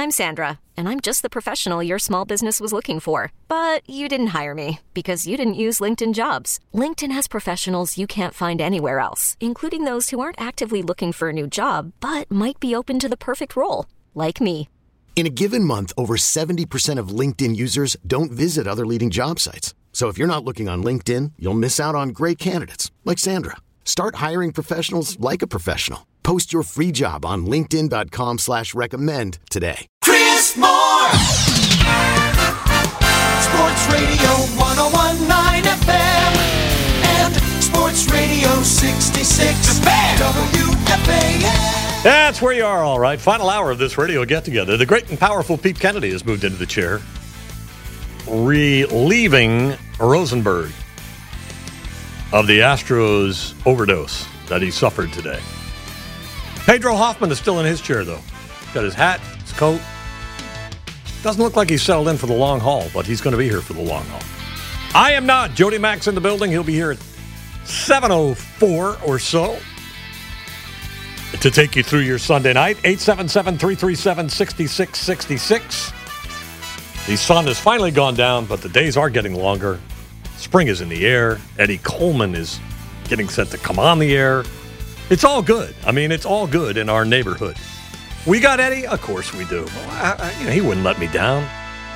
I'm Sandra, and I'm just the professional your small business was looking for. But you didn't hire me because you didn't use LinkedIn Jobs. LinkedIn has professionals you can't find anywhere else, including those who aren't actively looking for a new job, but might be open to the perfect role, like me. In a given month, over 70% of LinkedIn users don't visit other leading job sites. So if you're not looking on LinkedIn, you'll miss out on great candidates like Sandra. Start hiring professionals like a professional. Post your free job on linkedin.com/recommend today. Chris Moore. Sports Radio 101.9 FM and Sports Radio 66 WFAN. That's where you are, all right. Final hour of this radio get-together. The great and powerful Pete Kennedy has moved into the chair, relieving Rosenberg of the Astros overdose that he suffered today. Pedro Hoffman is still in his chair, though. Got his hat, his coat. Doesn't look like he's settled in for the long haul, but he's going to be here for the long haul. I am not. Jody Mack's in the building. He'll be here at 7:04 or so to take you through your Sunday night. 877-337-6666. The sun has finally gone down, but the days are getting longer. Spring is in the air. Eddie Coleman is getting set to come on the air. It's all good. I mean, it's all good in our neighborhood. We got Eddie? Of course we do. He wouldn't let me down.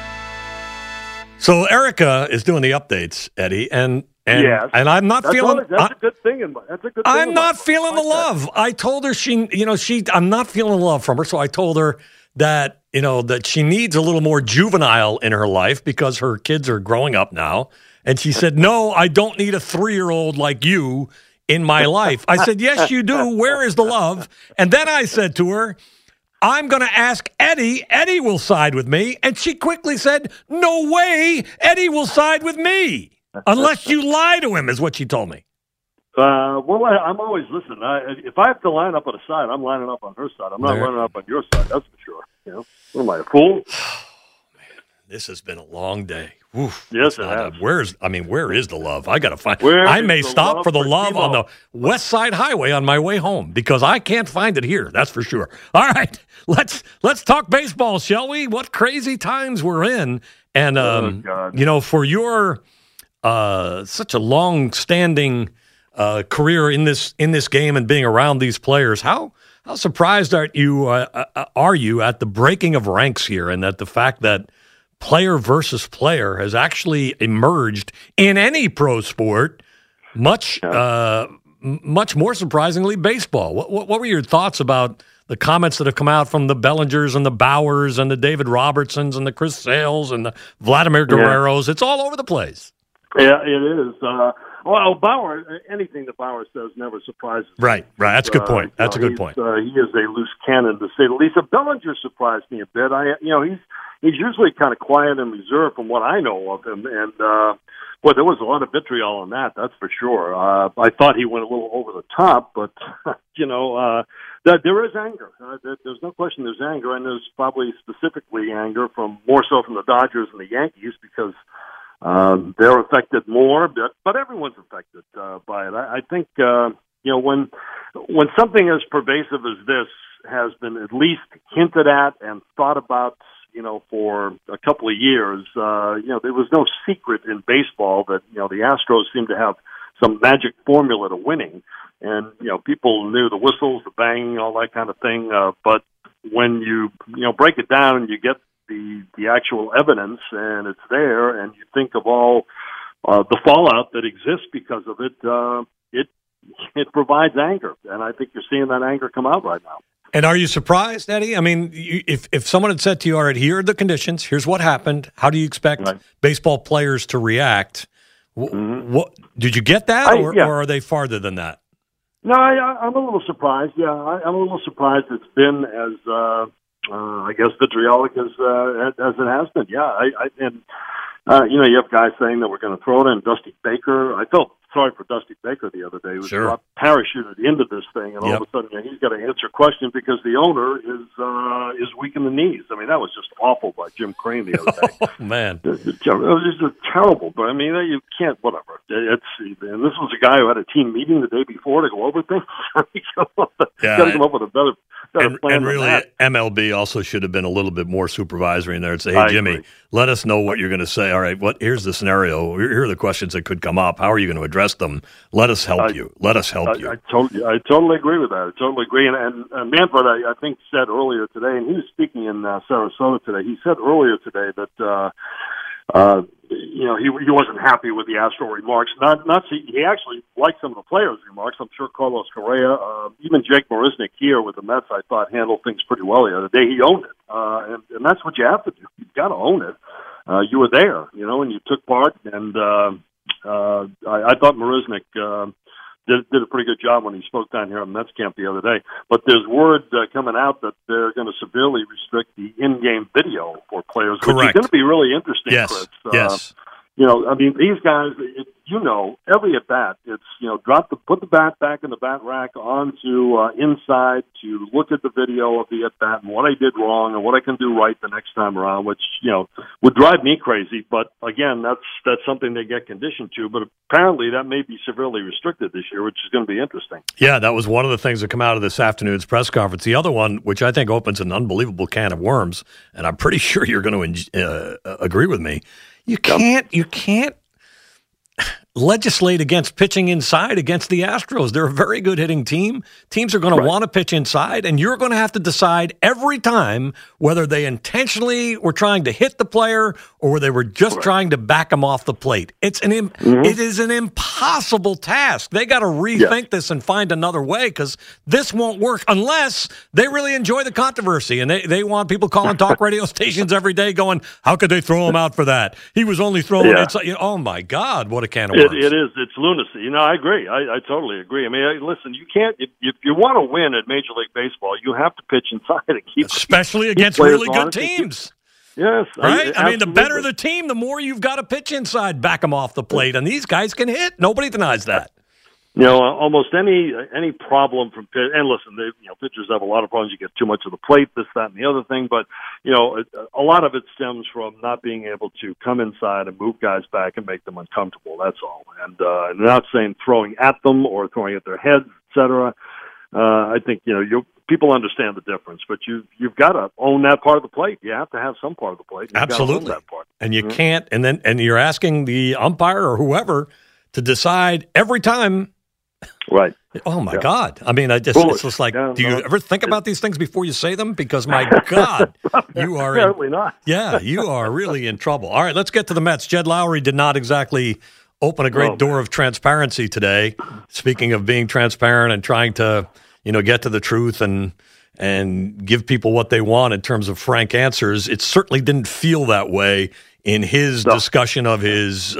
So Erica is doing the updates, Eddie, and yes. And I'm not feeling. That's a good thing. That's a good thing. I'm not feeling the love. I told her I'm not feeling the love from her. So I told her that that she needs a little more juvenile in her life because her kids are growing up now. And she said, "No, I don't need a 3-year-old like you in my life." I said, "Yes, you do. Where is the love?" And then I said to her, "I'm going to ask Eddie. Eddie will side with me." And she quickly said, "No way. Eddie will side with me. Unless you lie to him," is what she told me. Well, I'm always listening. If I have to line up on a side, I'm lining up on her side. I'm not lining up on your side. That's for sure. What am I, a fool? Oh, man, this has been a long day. Oof, yes, it has. Where is the love? I got to find. I may stop for the love on the West Side Highway on my way home because I can't find it here. That's for sure. All right, let's talk baseball, shall we? What crazy times we're in, and for your such a long-standing career in this game and being around these players, how surprised are you at the breaking of ranks here, and that the fact that player versus player has actually emerged in any pro sport, much more surprisingly baseball. What were your thoughts about the comments that have come out from the Bellingers and the Bauers and the David Robertsons and the Chris Sales and the Vladimir Guerreros? It's all over the place. Yeah, it is. Well, Bauer, anything that Bauer says never surprises me. Right. That's a good point. That's a good point. He is a loose cannon, to say the least. Bellinger surprised me a bit. He's usually kind of quiet and reserved from what I know of him, and there was a lot of vitriol on that. That's for sure. I thought he went a little over the top, but there is anger. There's no question. There's anger, and there's probably specifically anger more so from the Dodgers and the Yankees because they're affected more, but everyone's affected by it. I think when something as pervasive as this has been at least hinted at and thought about, for a couple of years, there was no secret in baseball that the Astros seem to have some magic formula to winning, and people knew the whistles, the banging, all that kind of thing. But when you break it down and you get the actual evidence, and it's there, and you think of all the fallout that exists because of it, it provides anger, and I think you're seeing that anger come out right now. And are you surprised, Eddie? I mean, if someone had said to you, "All right, here are the conditions. Here's what happened. How do you expect baseball players to react?" What did you get that, or are they farther than that? No, I'm a little surprised. Yeah, I'm a little surprised it's been as I guess vitriolic as it has been. Yeah, you have guys saying that we're going to throw it in Dusty Baker. I felt sorry for Dusty Baker the other day. He was parachuted into this thing, and all of a sudden he's got to answer questions because the owner is weak in the knees. I mean, that was just awful by Jim Crane the other day. Oh, man. It was just terrible. But, I mean, you can't, whatever. And this was a guy who had a team meeting the day before to go over things. Got to come up with a And really, MLB also should have been a little bit more supervisory in there and say, hey, Jimmy, let us know what you're going to say. All right, here's the scenario. Here are the questions that could come up. How are you going to address them? Let us help you. Let us help you. I totally agree with that. I totally agree. And Manfred, I think, said earlier today, and he was speaking in Sarasota today, he said earlier today that he wasn't happy with the Astro remarks. He actually liked some of the players' remarks. I'm sure Carlos Correa, even Jake Marisnick here with the Mets, I thought handled things pretty well the other day. He owned it, and that's what you have to do. You've got to own it. You were there, and you took part. And I thought Marisnick did a pretty good job when he spoke down here at Mets camp the other day. But there's word coming out that they're going to severely restrict the in-game video for players, Correct. which is going to be really interesting, yes. Chris. Yes. These guys, every at bat, it's, put the bat back in the bat rack onto inside to look at the video of the at bat and what I did wrong and what I can do right the next time around, which, would drive me crazy. But again, that's something they get conditioned to. But apparently that may be severely restricted this year, which is going to be interesting. Yeah, that was one of the things that come out of this afternoon's press conference. The other one, which I think opens an unbelievable can of worms, and I'm pretty sure you're going to agree with me. You can't legislate against pitching inside against the Astros. They're a very good hitting team. Teams are going to want to pitch inside, and you're going to have to decide every time whether they intentionally were trying to hit the player or they were just trying to back him off the plate. It is an impossible task. They got to rethink this and find another way, because this won't work unless they really enjoy the controversy, and they want people calling talk radio stations every day going, how could they throw him out for that? He was only throwing inside. Oh, my God, what a can of worms. It is. It's lunacy. I agree. I totally agree. I mean, listen, you can't, if you want to win at Major League Baseball, you have to pitch inside and especially against really good teams. Yes. Right? I mean, the better the team, the more you've got to pitch inside, back them off the plate. And these guys can hit. Nobody denies that. Almost any problem from pitch, and listen, pitchers have a lot of problems. You get too much of the plate, this, that, and the other thing. But a lot of it stems from not being able to come inside and move guys back and make them uncomfortable. That's all. And not saying throwing at them or throwing at their heads, etc. I think people understand the difference, but you've got to own that part of the plate. You have to have some part of the plate. Absolutely, that part. And you can't. And you're asking the umpire or whoever to decide every time. Right. Oh, my God. I mean, it's just like, do you ever think about these things before you say them? Because, my God, you are apparently not. Yeah, you are really in trouble. All right, let's get to the Mets. Jed Lowry did not exactly open a great door of transparency today. Speaking of being transparent and trying to, get to the truth and give people what they want in terms of frank answers, it certainly didn't feel that way in his discussion of his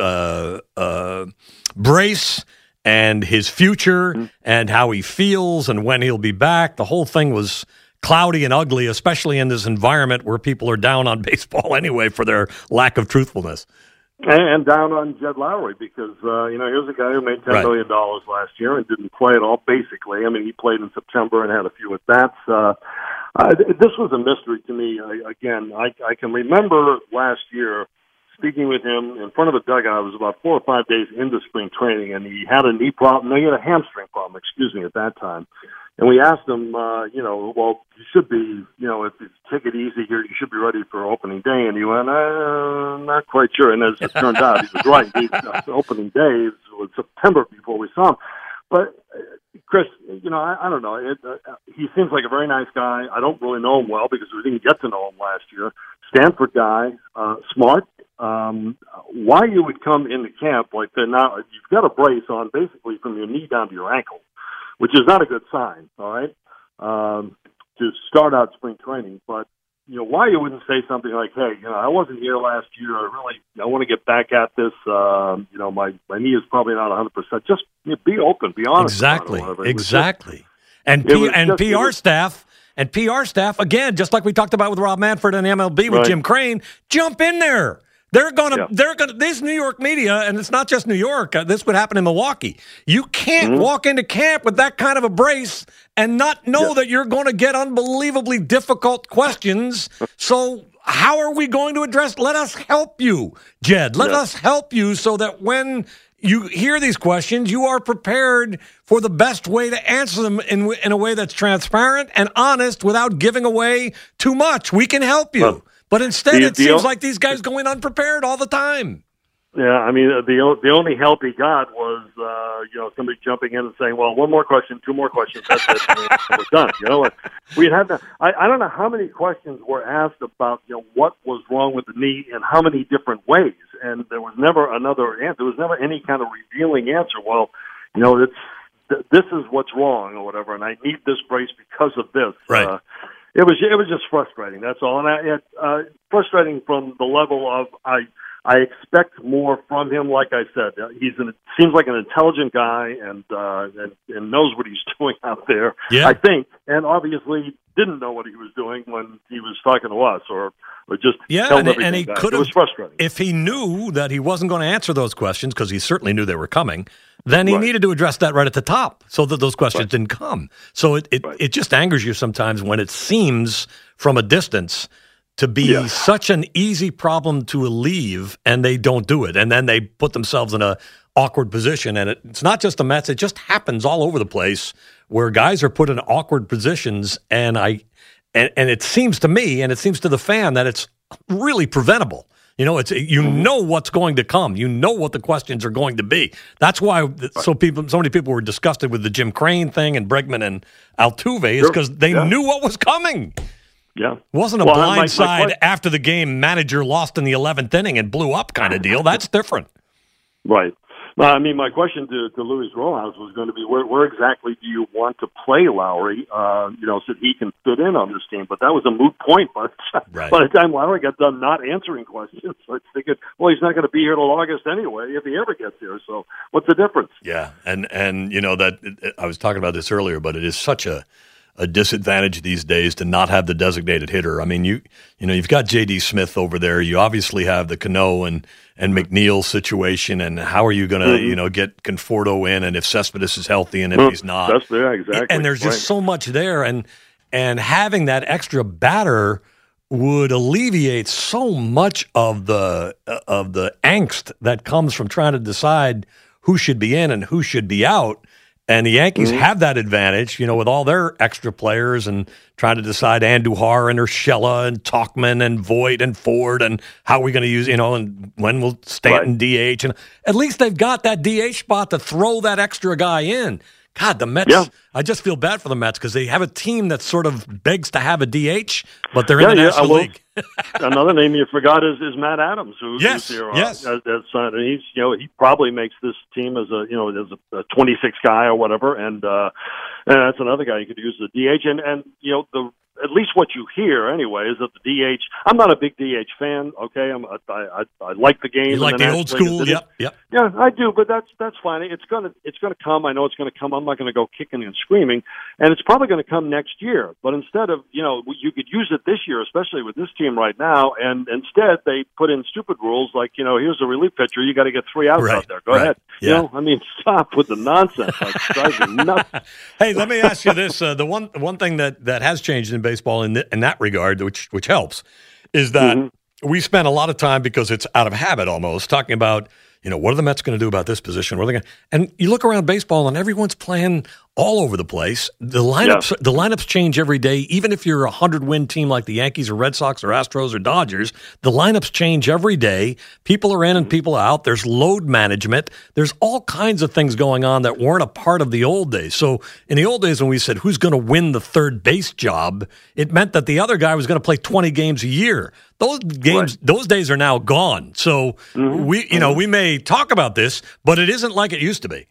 brace and his future and how he feels and when he'll be back. The whole thing was cloudy and ugly, especially in this environment where people are down on baseball anyway for their lack of truthfulness. And down on Jed Lowry because, here's a guy who made $10 million last year and didn't play at all, basically. I mean, he played in September and had a few at-bats. This was a mystery to me. I can remember last year speaking with him in front of a dugout. It was about 4 or 5 days into spring training, and he had a knee problem. No, he had a hamstring problem, at that time. And we asked him, well, you should be, if you take it easy here, you should be ready for opening day. And he went, not quite sure. And as it turned out, he was right. Opening day was September before we saw him. But, Chris, I don't know. He seems like a very nice guy. I don't really know him well because we didn't get to know him last year. Stanford guy, smart. Why you would come into camp like that now, you've got a brace on basically from your knee down to your ankle, which is not a good sign, all right, to start out spring training. But, why you wouldn't say something like, hey, I wasn't here last year. I want to get back at this. My knee is probably not 100%. Just be open, be honest. Exactly. And PR staff, again, just like we talked about with Rob Manfred and MLB with Jim Crane, jump in there. They're gonna. This New York media, and it's not just New York. This would happen in Milwaukee. You can't walk into camp with that kind of a brace and not know that you're going to get unbelievably difficult questions. So how are we going to address? Let us help you, Jed. Let us help you so that when you hear these questions, you are prepared for the best way to answer them in a way that's transparent and honest without giving away too much. We can help you. But instead, it seems like these guys go in unprepared all the time. Yeah, I mean, the only help he got was, somebody jumping in and saying, well, one more question, two more questions, that's it, and we're done. We had I don't know how many questions were asked about, what was wrong with the knee in how many different ways, and there was never another answer. There was never any kind of revealing answer. Well, this is what's wrong or whatever, and I need this brace because of this. Right. It was just frustrating, that's all. And frustrating from the level of, I expect more from him. Like I said, seems like an intelligent guy and knows what he's doing out there. Yeah. I think, and obviously didn't know what he was doing when he was talking to us, or just held everything he back. could have. It was frustrating. If he knew that he wasn't going to answer those questions, because he certainly knew they were coming, then he needed to address that right at the top, so that those questions didn't come. So it just angers you sometimes when it seems from a distance to be such an easy problem to alleviate, and they don't do it. And then they put themselves in a awkward position. And it's not just the Mets. It just happens all over the place where guys are put in awkward positions. And it seems to me, and it seems to the fan, that it's really preventable. Know what's going to come. You know what the questions are going to be. That's why so many people were disgusted with the Jim Crane thing and Bregman and Altuve, is because they knew what was coming. Yeah. It wasn't a blindside after the game, manager lost in the 11th inning and blew up kind of deal. That's different. Right. Well, I mean, my question to Luis Rojas was going to be, where exactly do you want to play Lowry, so that he can fit in on this team? But that was a moot point by the time Lowry got done not answering questions. So I figured, well, he's not going to be here till August anyway, if he ever gets here. So what's the difference? Yeah, and that I was talking about this earlier, but it is such a disadvantage these days to not have the designated hitter. I mean, you've got J.D. Smith over there. You obviously have the Cano and McNeil situation, and how are you going to get Conforto in, and if Cespedes is healthy and if he's not? That's there, exactly. And there's just so much there, and having that extra batter would alleviate so much of the angst that comes from trying to decide who should be in and who should be out. And the Yankees have that advantage, with all their extra players and trying to decide Andujar and Urshela and Tauchman and Voit and Ford and how are we going to use, and when will Stanton DH. And at least they've got that DH spot to throw that extra guy in. God, the Mets, I just feel bad for the Mets because they have a team that sort of begs to have a DH, but they're in the National League. Another name you forgot is Matt Adams, who's here. Yes. And he's, he probably makes this team as a 26 guy or whatever, and that's another guy you could use as a DH. And at least what you hear anyway is that the DH. I'm not a big DH fan. Okay, I like the game. You like the old school? Yep. Yeah, I do, but that's fine. It's gonna come. I know it's gonna come. I'm not gonna go kicking and screaming, and it's probably gonna come next year. But instead of you could use it this year, especially with this team right now, and instead they put in stupid rules like here's a relief pitcher. You got to get 3 outs out there. Go ahead. Yeah. Stop with the nonsense. Like, drives me nuts. Hey, let me ask you this: the one thing that has changed in baseball in that regard, which helps, is that we spend a lot of time, because it's out of habit almost, talking about what are the Mets going to do about this position? What are they going? And you look around baseball, and everyone's playing all over the place. The lineups change every day. Even if you're a 100-win team like the Yankees or Red Sox or Astros or Dodgers, the lineups change every day. People are in and people are out. There's load management. There's all kinds of things going on that weren't a part of the old days. So in the old days, when we said who's going to win the third base job, it meant that the other guy was going to play 20 games a year. Those days are now gone. So we may talk about this, but it isn't like it used to be.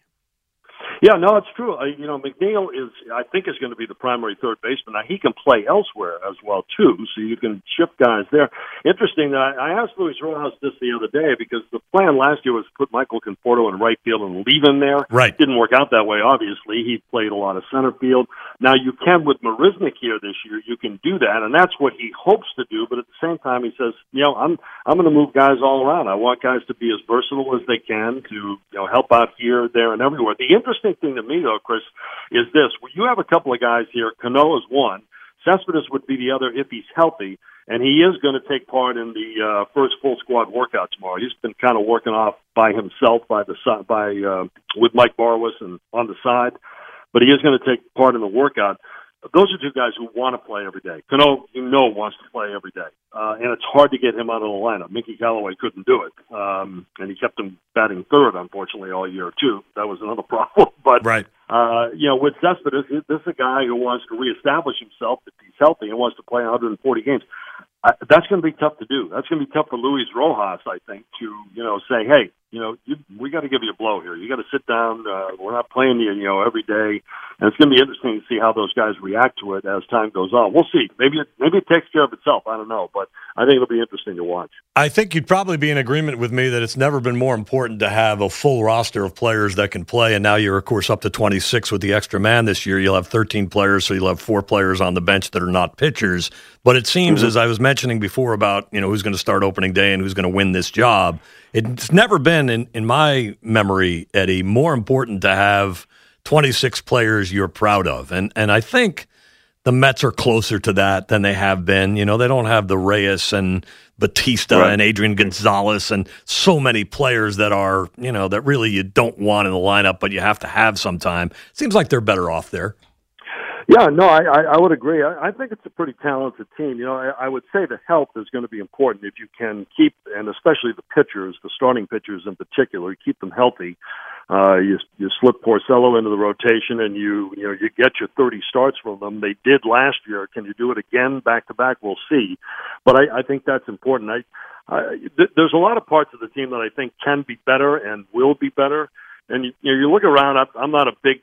Yeah, no, it's true. McNeil I think is going to be the primary third baseman. Now, he can play elsewhere as well, too, so you can shift guys there. Interesting, I asked Luis Rojas this the other day because the plan last year was to put Michael Conforto in right field and leave him there. Right. Didn't work out that way, obviously. He played a lot of center field. Now, you can, with Marisnick here this year, you can do that, and that's what he hopes to do, but at the same time, he says, I'm going to move guys all around. I want guys to be as versatile as they can to help out here, there, and everywhere. The interesting thing to me, though, Chris, is this. You have a couple of guys here. Cano is one. Cespedes would be the other if he's healthy, and he is going to take part in the first full squad workout tomorrow. He's been kind of working off by himself with Mike Barwis and on the side, but he is going to take part in the workout. Those are two guys who want to play every day. Cano, wants to play every day. And it's hard to get him out of the lineup. Mickey Callaway couldn't do it. And he kept him batting third, unfortunately, all year, too. That was another problem. But, right. With Cespedes, this is a guy who wants to reestablish himself if he's healthy and wants to play 140 games. That's going to be tough to do. That's going to be tough for Luis Rojas, I think, to, say, hey, we got to give you a blow here. You got to sit down. We're not playing you, every day. And it's going to be interesting to see how those guys react to it as time goes on. We'll see. Maybe it takes care of itself. I don't know. But I think it'll be interesting to watch. I think you'd probably be in agreement with me that it's never been more important to have a full roster of players that can play. And now you're, of course, up to 26 with the extra man this year. You'll have 13 players, so you'll have 4 players on the bench that are not pitchers. But it seems, as I was mentioning before about, who's going to start opening day and who's going to win this job, it's never been, in my memory, Eddie, more important to have 26 players you're proud of. And I think the Mets are closer to that than they have been. They don't have the Reyes and Batista and Adrian Gonzalez and so many players that are, that really you don't want in the lineup, but you have to have sometime. Seems like they're better off there. Yeah, no, I would agree. I think it's a pretty talented team. I would say the health is going to be important if you can keep, and especially the pitchers, the starting pitchers in particular, keep them healthy. You slip Porcello into the rotation, and you get your 30 starts from them. They did last year. Can you do it again back to back? We'll see. But I think that's important. There's a lot of parts of the team that I think can be better and will be better. And you look around. I'm not a big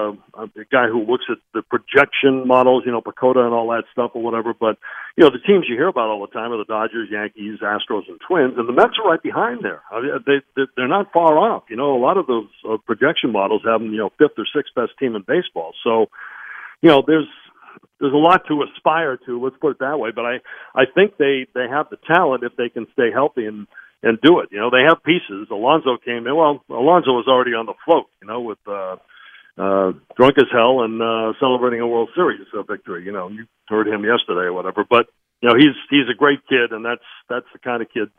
guy who looks at the projection models, Pacoda and all that stuff or whatever. But the teams you hear about all the time are the Dodgers, Yankees, Astros, and Twins, and the Mets are right behind there. They're not far off. A lot of those projection models have them, 5th or 6th best team in baseball. So, there's a lot to aspire to. Let's put it that way. But I think they have the talent if they can stay healthy and do it. They have pieces. Alonso came in. Well, Alonso was already on the float, with drunk as hell and celebrating a World Series victory. You heard him yesterday or whatever. But he's a great kid, and that's the kind of kid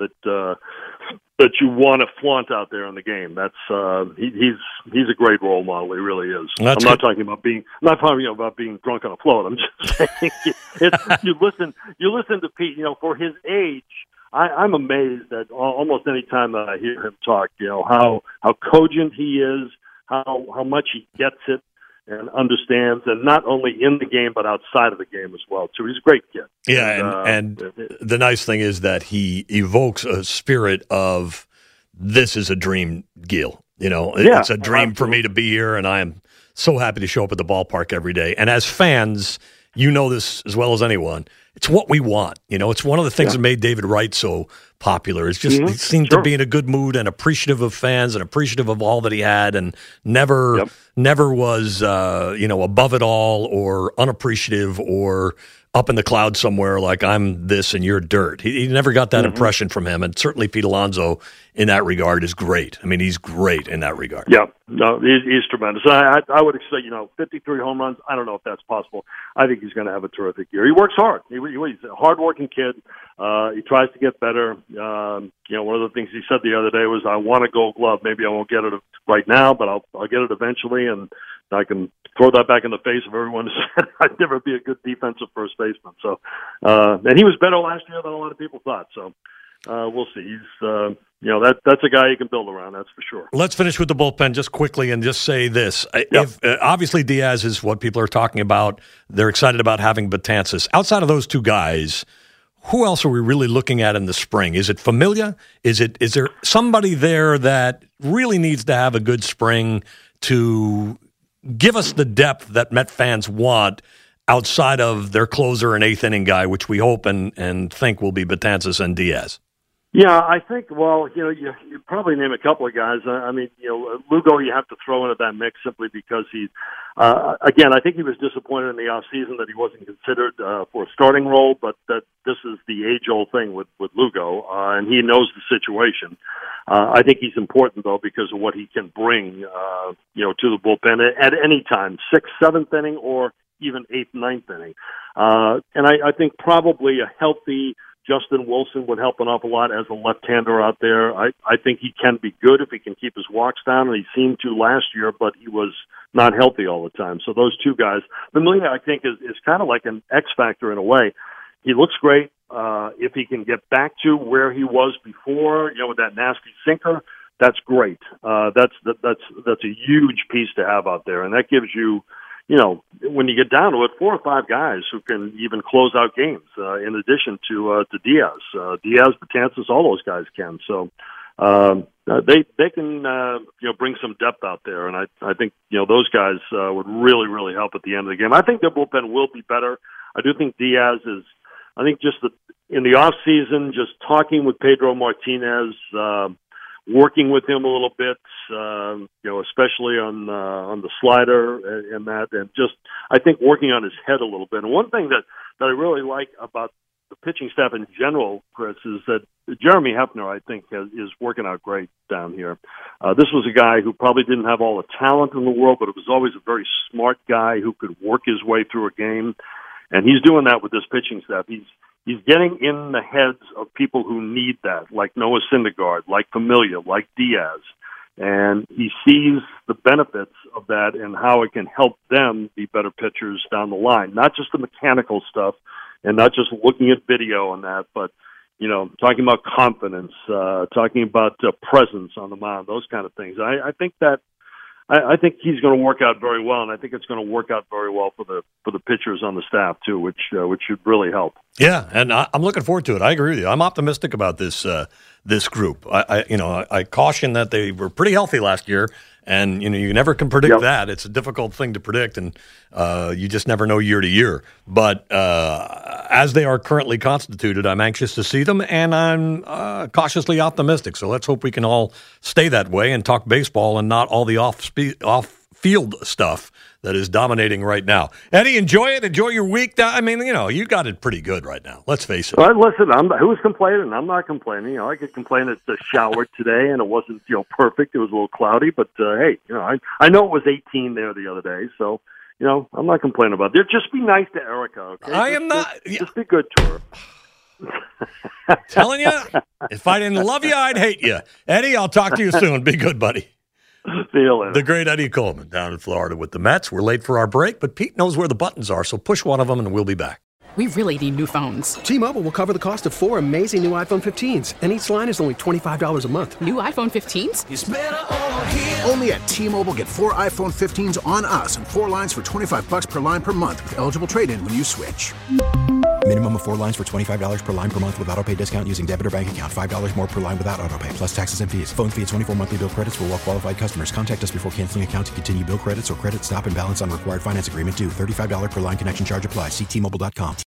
that you want to flaunt out there in the game. That's he's a great role model. He really is. I'm not talking about being drunk on a float. I'm just saying you listen to Pete. For his age. I'm amazed at almost any time that I hear him talk, how cogent he is, how much he gets it and understands, and not only in the game but outside of the game as well. So he's a great kid. Yeah, and the nice thing is that he evokes a spirit of this is a dream, Gil. It's a dream for me to be here, and I am so happy to show up at the ballpark every day. And as fans, this as well as anyone. It's what we want. It's one of the things that made David Wright so popular. It's just he seemed to be in a good mood and appreciative of fans and appreciative of all that he had, and never was above it all or unappreciative or up in the clouds somewhere like I'm this and you're dirt. He never got that impression from him, and certainly Pete Alonso in that regard is great. I mean, he's great in that regard. Yeah, no, he's tremendous. I would say, 53 home runs. I don't know if that's possible. I think he's going to have a terrific year. He works hard. He's a hard-working kid. He tries to get better. One of the things he said the other day was, I want a Gold Glove. Maybe I won't get it right now, but I'll get it eventually, and I can throw that back in the face of everyone who said I'd never be a good defensive first baseman. So, and he was better last year than a lot of people thought. So, we'll see. He's, that's a guy you can build around. That's for sure. Let's finish with the bullpen just quickly and just say this. If obviously Diaz is what people are talking about. They're excited about having Betances. Outside of those two guys, who else are we really looking at in the spring? Is it Familia? Is there somebody there that really needs to have a good spring to give us the depth that Met fans want outside of their closer and eighth inning guy, which we hope and think will be Betances and Diaz? Yeah, I think, you probably name a couple of guys. Lugo you have to throw into that mix simply because again, I think he was disappointed in the offseason that he wasn't considered for a starting role, but that this is the age-old thing with Lugo, and he knows the situation. I think he's important, though, because of what he can bring, to the bullpen at any time, 6th, 7th inning, or even 8th, 9th inning. And I think probably a healthy Justin Wilson would help an awful lot as a left-hander out there. I think he can be good if he can keep his walks down, and he seemed to last year, but he was not healthy all the time. So those two guys. Familia, I think, is kind of like an X factor in a way. He looks great. If he can get back to where he was before, with that nasty sinker, that's great. That's a huge piece to have out there, and that gives you, when you get down to it, 4 or 5 guys who can even close out games. In addition to Diaz, Betances, all those guys can. So they can bring some depth out there, and I think those guys would really, really help at the end of the game. I think their bullpen will be better. I do think Diaz is. I think just in the off season, just talking with Pedro Martinez, working with him a little bit, especially on the slider and that, and just I think working on his head a little bit. And one thing that I really like about the pitching staff in general, Chris, is that Jeremy Hefner, I think, is working out great down here. This was a guy who probably didn't have all the talent in the world, but it was always a very smart guy who could work his way through a game. And he's doing that with this pitching staff. He's getting in the heads of people who need that, like Noah Syndergaard, like Familia, like Diaz. And he sees the benefits of that and how it can help them be better pitchers down the line. Not just the mechanical stuff and not just looking at video and that, but, talking about confidence, talking about presence on the mound, those kind of things. I think he's going to work out very well, and I think it's going to work out very well for the pitchers on the staff too, which should really help. Yeah, and I'm looking forward to it. I agree with you. I'm optimistic about this group. I caution that they were pretty healthy last year, and you never can predict that. It's a difficult thing to predict, and you just never know year to year. But as they are currently constituted, I'm anxious to see them, and I'm cautiously optimistic. So let's hope we can all stay that way and talk baseball and not all the off-field stuff that is dominating right now. Eddie, enjoy it. Enjoy your week. I mean, you got it pretty good right now. Let's face it. Well, listen, who's complaining? I'm not complaining. I could complain it showered today and it wasn't perfect. It was a little cloudy, but hey, I know it was 18 there the other day, so I'm not complaining about it. Just be nice to Erica, okay? I am not. Just be good to her. Telling you, if I didn't love you, I'd hate you. Eddie, I'll talk to you soon. Be good, buddy. See you later. The great Eddie Coleman down in Florida with the Mets. We're late for our break, but Pete knows where the buttons are, so push one of them and we'll be back. We really need new phones. T-Mobile will cover the cost of 4 amazing new iPhone 15s, and each line is only $25 a month. New iPhone 15s? It's better over here. Only at T-Mobile, get 4 iPhone 15s on us and 4 lines for $25 per line per month with eligible trade-in when you switch. Minimum of 4 lines for $25 per line per month with autopay discount using debit or bank account. $5 more per line without autopay, plus taxes and fees. Phone fee at 24 monthly bill credits for well-qualified customers. Contact us before canceling account to continue bill credits or credit stop and balance on required finance agreement due. $35 per line connection charge applies. See T-Mobile.com.